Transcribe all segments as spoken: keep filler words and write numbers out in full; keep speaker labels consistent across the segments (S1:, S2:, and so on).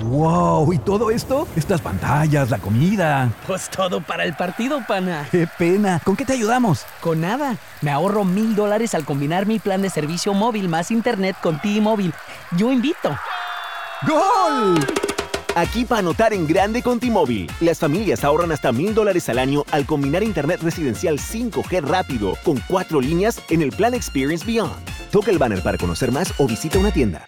S1: ¡Wow! ¿Y todo esto? Estas pantallas, la comida.
S2: Pues todo para el partido, pana.
S1: ¡Qué pena! ¿Con qué te ayudamos?
S2: Con nada. Me ahorro mil dólares al combinar mi plan de servicio móvil más internet con T-Mobile. Yo invito.
S1: ¡Gol!
S3: Aquí para anotar en grande con T-Mobile. Las familias ahorran hasta mil dólares al año al combinar internet residencial cinco G rápido con cuatro líneas en el plan Experience Beyond. Toca el banner para conocer más o visita una tienda.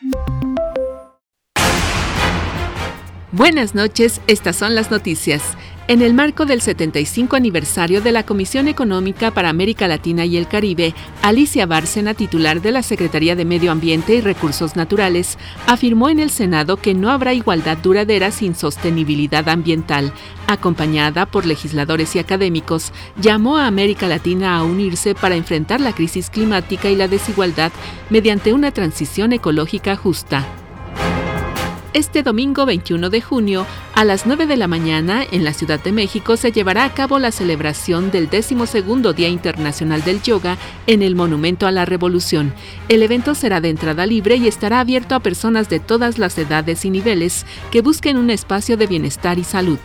S4: Buenas noches, estas son las noticias. En el marco del setenta y cinco aniversario de la Comisión Económica para América Latina y el Caribe, Alicia Bárcena, titular de la Secretaría de Medio Ambiente y Recursos Naturales, afirmó en el Senado que no habrá igualdad duradera sin sostenibilidad ambiental. Acompañada por legisladores y académicos, llamó a América Latina a unirse para enfrentar la crisis climática y la desigualdad mediante una transición ecológica justa. Este domingo veintiuno de junio, a las nueve de la mañana, en la Ciudad de México, se llevará a cabo la celebración del decimosegundo Día Internacional del Yoga en el Monumento a la Revolución. El evento será de entrada libre y estará abierto a personas de todas las edades y niveles que busquen un espacio de bienestar y salud.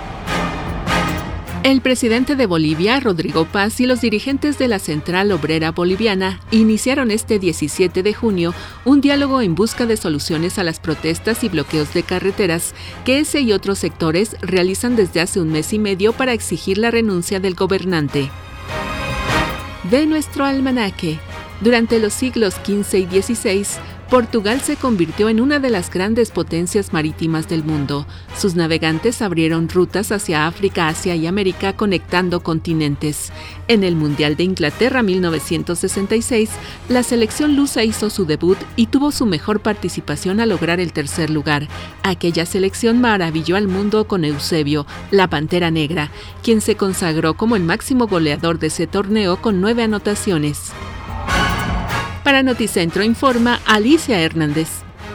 S4: El presidente de Bolivia, Rodrigo Paz, y los dirigentes de la Central Obrera Boliviana iniciaron este diecisiete de junio un diálogo en busca de soluciones a las protestas y bloqueos de carreteras que ese y otros sectores realizan desde hace un mes y medio para exigir la renuncia del gobernante. De nuestro almanaque. Durante los siglos quince y dieciséis, Portugal se convirtió en una de las grandes potencias marítimas del mundo. Sus navegantes abrieron rutas hacia África, Asia y América, conectando continentes. En el Mundial de Inglaterra mil novecientos sesenta y seis, la selección lusa hizo su debut y tuvo su mejor participación al lograr el tercer lugar. Aquella selección maravilló al mundo con Eusebio, la Pantera Negra, quien se consagró como el máximo goleador de ese torneo con nueve anotaciones. Para Noticentro informa Alicia Hernández.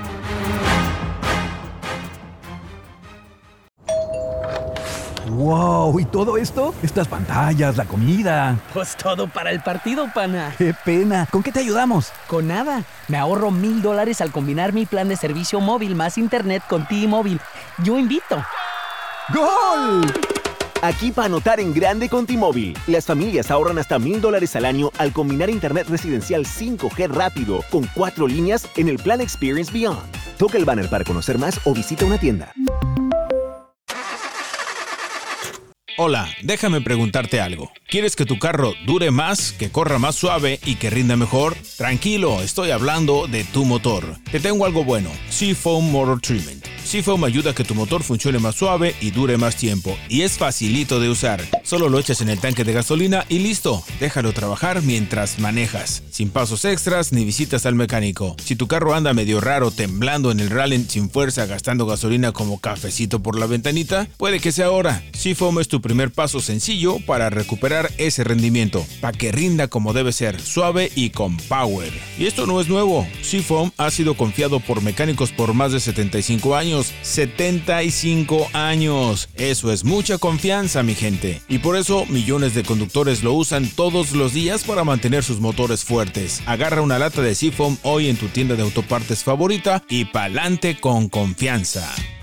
S1: ¡Wow! ¿Y todo esto? Estas pantallas, la comida.
S2: Pues todo para el partido, pana.
S1: ¡Qué pena! ¿Con qué te ayudamos?
S2: Con nada. Me ahorro mil dólares al combinar mi plan de servicio móvil más internet con T-Mobile. Yo invito.
S1: ¡Gol!
S3: Aquí para anotar en grande con T-Mobile. Las familias ahorran hasta mil dólares al año al combinar internet residencial cinco G rápido con cuatro líneas en el plan Experience Beyond. Toca el banner para conocer más o visita una tienda.
S5: Hola, déjame preguntarte algo. ¿Quieres que tu carro dure más, que corra más suave y que rinda mejor? Tranquilo, estoy hablando de tu motor. Te tengo algo bueno, Seafoam Motor Treatment. Seafoam ayuda a que tu motor funcione más suave y dure más tiempo. Y es facilito de usar. Solo lo echas en el tanque de gasolina y listo. Déjalo trabajar mientras manejas. Sin pasos extras ni visitas al mecánico. Si tu carro anda medio raro, temblando en el rally sin fuerza, gastando gasolina como cafecito por la ventanita, puede que sea ahora. Seafoam es tu primer paso sencillo para recuperar ese rendimiento. Para que rinda como debe ser, suave y con power. Y esto no es nuevo. Seafoam ha sido confiado por mecánicos por más de setenta y cinco años. setenta y cinco años. Eso es mucha confianza, mi gente. Y por eso millones de conductores lo usan todos los días para mantener sus motores fuertes. Agarra una lata de Seafoam hoy en tu tienda de autopartes favorita y pa'lante con confianza.